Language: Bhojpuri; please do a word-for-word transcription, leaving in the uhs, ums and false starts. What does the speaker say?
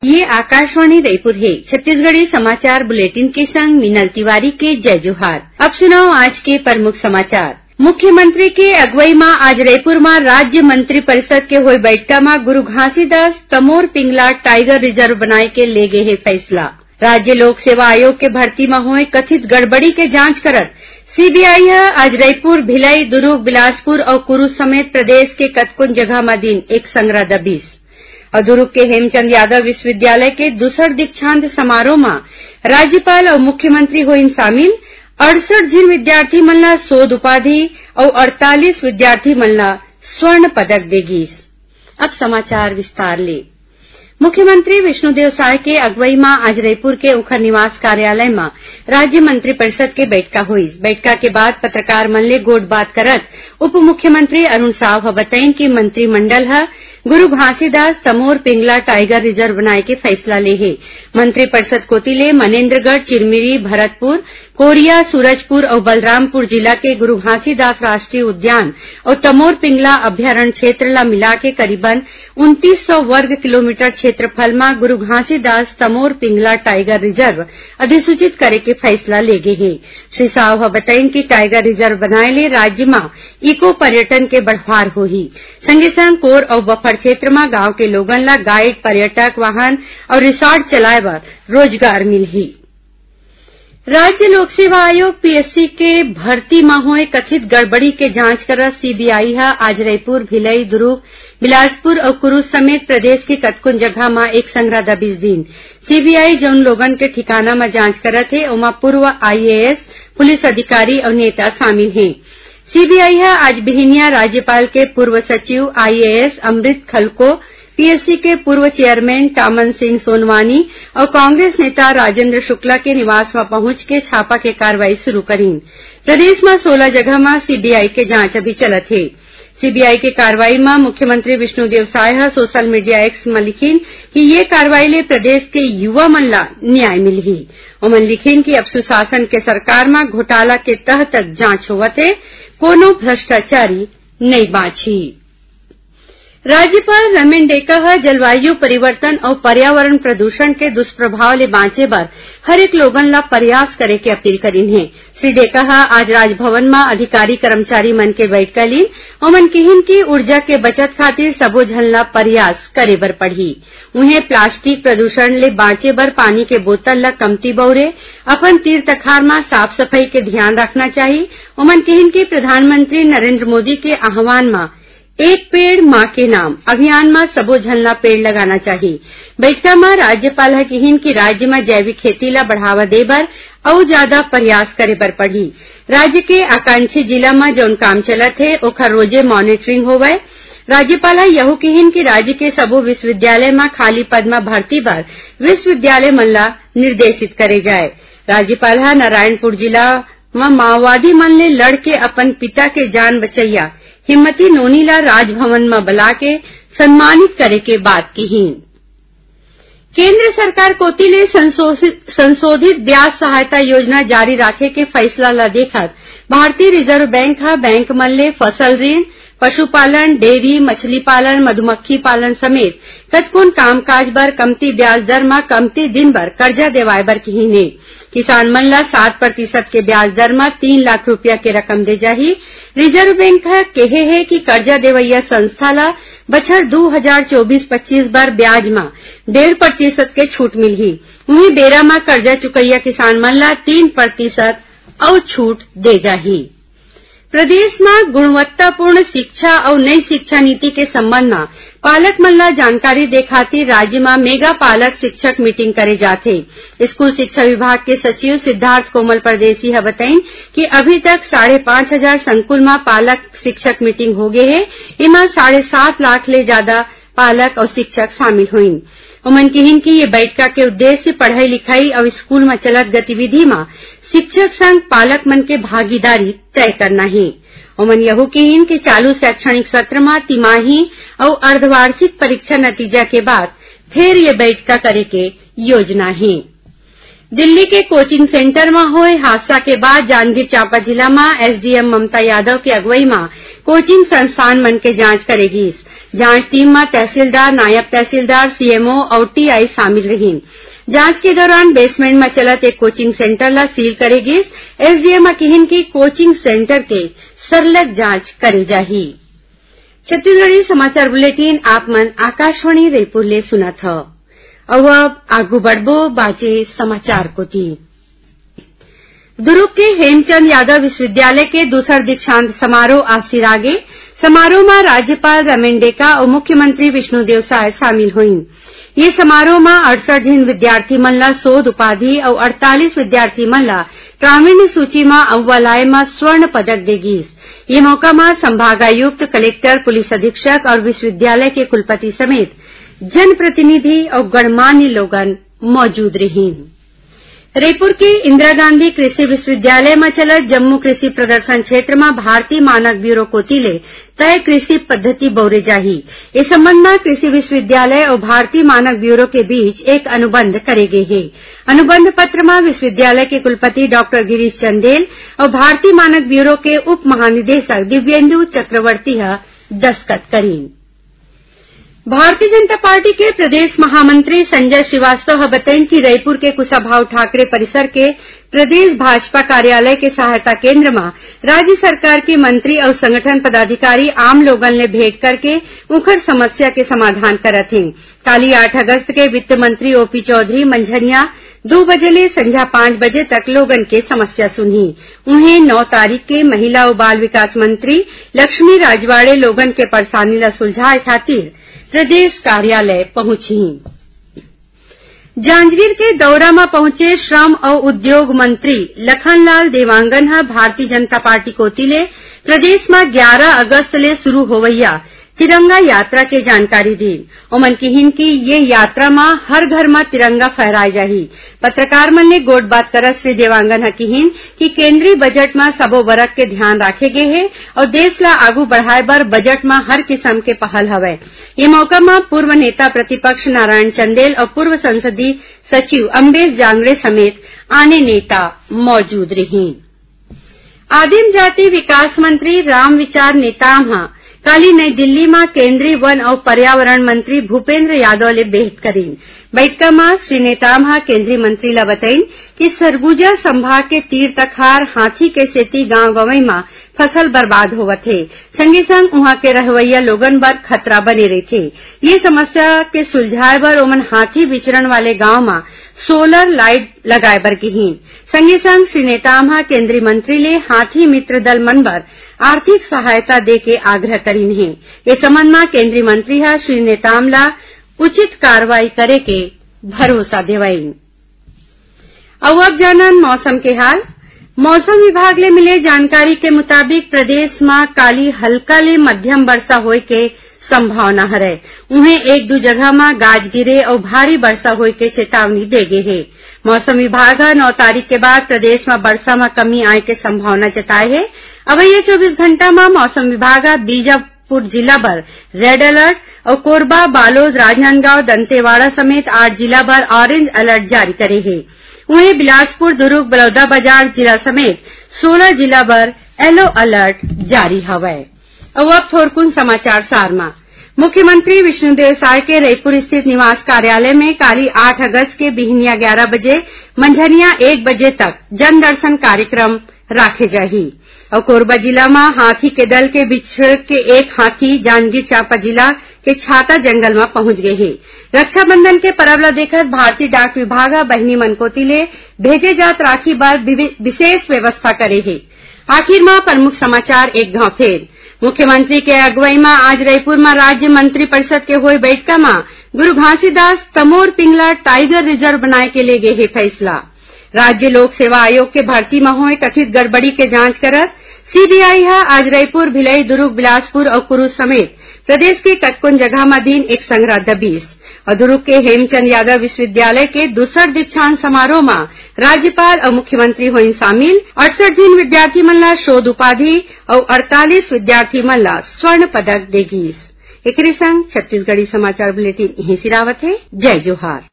ये आकाशवाणी रायपुर है। छत्तीसगढ़ी समाचार बुलेटिन के संग मिनल तिवारी के जय जोहार। अब सुनाओ आज के प्रमुख समाचार। मुख्यमंत्री के अगुवाई में आज रायपुर में राज्य मंत्री परिषद के हुई बैठक में गुरु घासीदास तमोर पिंगला टाइगर रिजर्व बनाए के ले गए है फैसला। राज्य लोक सेवा आयोग के भर्ती में हुए कथित गड़बड़ी के जांच करत सीबीआई है आज रायपुर, भिलाई, दुर्ग, बिलासपुर और कुरू समेत प्रदेश के कतकुन जगह में दिन एक संग्रह दबिश। और दुर्ग के हेमचंद यादव विश्वविद्यालय के दूसर दीक्षांत समारोह में राज्यपाल और मुख्यमंत्री हुई शामिल। अड़सठ जिन विद्यार्थी मल्ला शोध उपाधि और अड़तालीस विद्यार्थी मल्ला स्वर्ण पदक देगी। अब समाचार विस्तार ले। मुख्यमंत्री विष्णुदेव साय के अगुवाई में आज रायपुर के उखर निवास कार्यालय में राज्य मंत्री परिषद के बैठक हुई। बैठक के बाद पत्रकार मन ले गोट बात करत उप मुख्यमंत्री अरुण साव बताइन कि मंत्रिमंडल है गुरु घासीदास तमोर पिंगला टाइगर रिजर्व बनाए के फैसला ले है। मंत्री परिषद कोती ले मनेन्द्रगढ़, चिरमिरी, भरतपुर, कोरिया, सूरजपुर और बलरामपुर जिला के गुरु घासीदास राष्ट्रीय उद्यान और तमोर पिंगला अभ्यारण्य क्षेत्र ला मिला के करीबन उनतीस सौ वर्ग किलोमीटर क्षेत्रफल में गुरु घासीदास तमोर पिंगला टाइगर रिजर्व अधिसूचित करे के फैसला ले गए है। श्री साव बताइन कि टाइगर रिजर्व बनाए ले राज्य में इको पर्यटन के बढ़ावा होही। संगे संग कोर और बफर क्षेत्र में गांव के लोगन ला गाइड, पर्यटक वाहन और रिसोर्ट चलाए बर रोजगार मिलही। राज्य लोक सेवा आयोग पीएससी के भर्ती में हुए कथित गड़बड़ी के जांच कर सीबीआई है आज रायपुर, भिलाई, दुर्ग, बिलासपुर और कुरू समेत प्रदेश की कतकुन जगह में एक संग्रह दबिश दिन। सीबीआई जौन लोगन के ठिकाना में जांच करत है उमा पूर्व आईएएस, पुलिस अधिकारी और नेता शामिल हैं। सीबीआई है आज बिहिनिया राज्यपाल के पूर्व सचिव आईएएस अमृत खलको, पीएससी के पूर्व चेयरमैन टामन सिंह सोनवानी और कांग्रेस नेता राजेंद्र शुक्ला के निवास में पहुंच के छापा के कार्रवाई शुरू करीन। प्रदेश में सोलह जगह में सीबीआई के जांच अभी चलत है। सीबीआई के कार्रवाई में मुख्यमंत्री Vishnudeo Sai social media X में लिखीन कि ये कार्रवाई ले प्रदेश के युवा मन ला न्याय मिलही। उमन लिखीन कि अब सुशासन के सरकार में घोटाला के तह तक जांच होवत है, कोनो भ्रष्टाचारी नहीं बाछी। राज्यपाल रमेन डेका जलवायु परिवर्तन और पर्यावरण प्रदूषण के दुष्प्रभाव ले बांचे बर हर एक लोगन ला प्रयास करे के अपील करीन है। श्री डेका आज राजभवन में अधिकारी कर्मचारी मन के बैठक लीन। ओमन किहिन की ऊर्जा के बचत खातिर सबो झन ला प्रयास करे बर पड़ही। उन्हें प्लास्टिक प्रदूषण ले बांचे बर पानी के बोतल ला कमती बउरे, अपन तीर तखार में साफ सफाई के ध्यान रखना चाहिए। ओमन किहिन की प्रधानमंत्री नरेंद्र मोदी के आह्वान में एक पेड़ माँ के नाम अभियान में सबो झन ला पेड़ लगाना चाहिए। बैठक में राज्यपाल है किहिन की राज्य में जैविक खेती ला बढ़ावा दे बर और ज्यादा प्रयास करे बर पड़ी। राज्य के आकांक्षी जिला में जौन काम चलत है ओखर रोजे मॉनिटरिंग होवे। राज्यपाल यहू किहिन की राज्य के सबो विश्वविद्यालय में खाली पद में भर्ती बर विश्वविद्यालय मन ला निर्देशित करे जाए। राज्यपाल नारायणपुर जिला में माओवादी मन ले लड़ के अपन पिता के जान बचैया हिम्मती नोनी ला राजभवन में बुला के सम्मानित करे के बात कही। केंद्र सरकार कोती ले संशोधित ब्याज सहायता योजना जारी रखे के फैसला ला देखत भारतीय रिजर्व बैंक हा बैंक मन ले फसल ऋण, पशुपालन, डेयरी, मछली पालन, मधुमक्खी पालन समेत कतकोन कामकाज बर कमती ब्याज दर में कमती दिन बर कर्जा देवाए बर कहीने। किसान मन ला सात प्रतिशत के ब्याज दर में तीन लाख रुपया के रकम दे जाही। रिजर्व बैंक है कहे है कि कर्जा देवैया संस्था ला बछर दो हजार चौबीस पच्चीस बर ब्याज में डेढ़ प्रतिशत के छूट मिलही। वहीं बेरा में कर्जा चुकैया किसान मन ला तीन प्रतिशत और छूट दे जाही। प्रदेश में गुणवत्तापूर्ण शिक्षा और नई शिक्षा नीति के संबंध में पालक मन ला जानकारी दे खातिर राज्य में मेगा पालक शिक्षक मीटिंग करे जाथे। स्कूल शिक्षा विभाग के सचिव सिद्धार्थ कोमल परदेसी है बताइन कि अभी तक साढ़े पांच हजार संकुल में पालक शिक्षक मीटिंग हो गए है। इमा साढ़े सात लाख ले ज्यादा पालक और शिक्षक शामिल हुईन। उमन किहिन की ये बैठक के उद्देश्य पढ़ाई लिखाई और स्कूल में चलत गतिविधि में शिक्षक संग पालक मन के भागीदारी तय करना है। उमन यहू किहिन के चालू शैक्षणिक सत्र में तिमाही और अर्धवार्षिक परीक्षा नतीजा के बाद फिर ये बैठक करे के योजना है। दिल्ली के कोचिंग सेंटर में हुए हादसा के बाद जांजगीर चांपा जिला में एसडीएम ममता यादव की अगुवाई में कोचिंग संस्थान मन के जांच करेगी। जांच टीम में तहसीलदार, नायब तहसीलदार, सीएमओ और टीआई शामिल रहीन। जांच के दौरान बेसमेंट में चलत एक कोचिंग सेंटर ला सील करे गिस। एसडीएम कहिन की कोचिंग सेंटर के सरलग जांच करे जाही। छत्तीसगढ़ी समाचार बुलेटिन आप मन आकाशवाणी रायपुर ले सुनत ह। अब आगू बढ़बो बाचे समाचार को थी। दुर्ग के हेमचंद यादव विश्वविद्यालय के दूसर दीक्षांत समारोह आज सिरागे। समारोह में राज्यपाल रमेन डेका और मुख्यमंत्री विष्णुदेव साय शामिल हुईन। ये समारोह में अड़सठ जिन विद्यार्थी मन ला शोध उपाधि और अड़तालीस विद्यार्थी मन ला प्रावीण्य सूची में अव्वल आए में स्वर्ण पदक देगीस। ये मौका में संभागायुक्त, कलेक्टर, पुलिस अधीक्षक और विश्वविद्यालय के कुलपति समेत जनप्रतिनिधि और गणमान्य लोगन मौजूद रहीन। रायपुर के इंदिरा गांधी कृषि विश्वविद्यालय में चलत जम्मू कृषि प्रदर्शन क्षेत्र में भारतीय मानक ब्यूरो कोतिले तय कृषि पद्धति बौरे जाही। इस संबंध में कृषि विश्वविद्यालय और भारतीय मानक ब्यूरो के बीच एक अनुबंध करे गए है। अनुबंध पत्र में विश्वविद्यालय के कुलपति डॉक्टर गिरीश चंदेल और भारतीय मानक ब्यूरो के उप महानिदेशक दिव्येन्दु चक्रवर्ती दस्तखत करीन। भारतीय जनता पार्टी के प्रदेश महामंत्री संजय श्रीवास्तव बताइन कि रायपुर के कुशाभाऊ ठाकरे परिसर के प्रदेश भाजपा कार्यालय के सहायता केंद्र में राज्य सरकार के मंत्री और संगठन पदाधिकारी आम लोगन ले भेंट करके उखड़ समस्या के समाधान करत हैं। काली आठ अगस्त के वित्त मंत्री ओपी चौधरी मंझनिया दो बजे ले संध्या पांच बजे तक लोगन के समस्या सुनी। उन्हें नौ तारीख के महिला और बाल विकास मंत्री लक्ष्मी राजवाड़े लोगन के परेशानी ला सुलझाए खातिर प्रदेश कार्यालय पहुंची। जांजगीर के दौरा में पहुंचे श्रम और उद्योग मंत्री लखनलाल देवांगन हा भारतीय जनता पार्टी कोतिले प्रदेश में ग्यारह अगस्त ले शुरू होवैया तिरंगा यात्रा के जानकारी दी। ओमन कहिन की ये यात्रा में हर घर में तिरंगा फहराए जाही। पत्रकार मन ने गोट बात करत श्री देवांगन कहिन कि केंद्रीय बजट में सबो वर्ग के ध्यान राखे गए है और देश ला आगू बढ़ाए बर बजट में हर किस्म के पहल हवय। ये मौका में पूर्व नेता प्रतिपक्ष नारायण चंदेल और पूर्व संसदीय सचिव अम्बेश जांगड़े समेत आने नेता मौजूद रहीन। आदिम जाति विकास मंत्री राम विचार नेताम काली नई दिल्ली में केंद्रीय वन और पर्यावरण मंत्री भूपेंद्र यादव ले भेंट करीन। बैठक में श्री नेताम केंद्रीय मंत्री ला बताइन कि सरगुजा संभाग के तीर तखार हाथी के सेती गांव गवई में फसल बर्बाद होवत है। संगे संग उहाँ के रहवैया लोगन बर खतरा बने रही थे। ये समस्या के सुलझाए बर ओमन हाथी विचरण वाले गांव में सोलर लाइट लगाए बर कहीन। संगे संग श्री नेताम केंद्रीय मंत्री ले हाथी मित्र दल मन बर आर्थिक सहायता दे के आग्रह करीन है। इस संबंध में केंद्रीय मंत्री हा श्री नेताम ला उचित कार्रवाई करे के भरोसा देवाइन। अब जानन मौसम के हाल। मौसम विभाग ले मिले जानकारी के मुताबिक प्रदेश में काली हल्का ले मध्यम वर्षा होए के संभावना हरे। उन्हें एक दो जगह में गाज गिरे और भारी वर्षा होए के चेतावनी दे गए है। मौसम विभाग नौ तारीख के बाद प्रदेश में वर्षा में कमी आए के संभावना जताए है। अब ये चौबीस घंटा में मौसम विभाग बीजापुर जिला भर रेड अलर्ट और कोरबा, बालोद, राजनांदगांव, दंतेवाड़ा समेत आठ जिला भर ऑरेंज अलर्ट जारी करे है। उन्हें बिलासपुर, दुर्ग, बलौदाबाजार जिला समेत सोलह जिला भर येलो अलर्ट जारी हवय। अब थोरकुन समाचार सार में मुख्यमंत्री विष्णुदेव साय के रायपुर स्थित निवास कार्यालय में काली आठ अगस्त के बिहनिया ग्यारह बजे मंझनिया एक बजे तक जन दर्शन कार्यक्रम राखे जाही। और कोरबा जिला में हाथी के दल के बिछड़ के एक हाथी जांजगीर चांपा जिला के छाता जंगल में पहुंच गए है। रक्षाबंधन के पर्व ला देखत भारतीय डाक विभाग बहनी मनकोती ले भेजे जात राखी बार विशेष व्यवस्था करे है। आखिर में प्रमुख समाचार एक घाव फेर। मुख्यमंत्री के अगुवाई में आज रायपुर में राज्य मंत्री परिषद के हुए बैठक में गुरु घासीदास तमोर पिंगला टाइगर रिजर्व बनाए के ले गए है फैसला। राज्य लोक सेवा आयोग के भर्ती में हुए कथित गड़बड़ी के जांच करत सीबीआई है आज रायपुर, भिलाई, दुर्ग, बिलासपुर और कुरू समेत प्रदेश के कतकुन जगह में दिन एक संग्रह दबीस। और दुर्ग के हेमचंद यादव विश्वविद्यालय के दूसर दीक्षांत समारोह में राज्यपाल और मुख्यमंत्री हुए शामिल। अड़सठ दिन विद्यार्थी मन ला शोध उपाधि और अड़तालीस विद्यार्थी मन ला स्वर्ण पदक देगी। एकरे संग छत्तीसगढ़ी समाचार बुलेटिन यहीं सिरावत है। जय जोहार।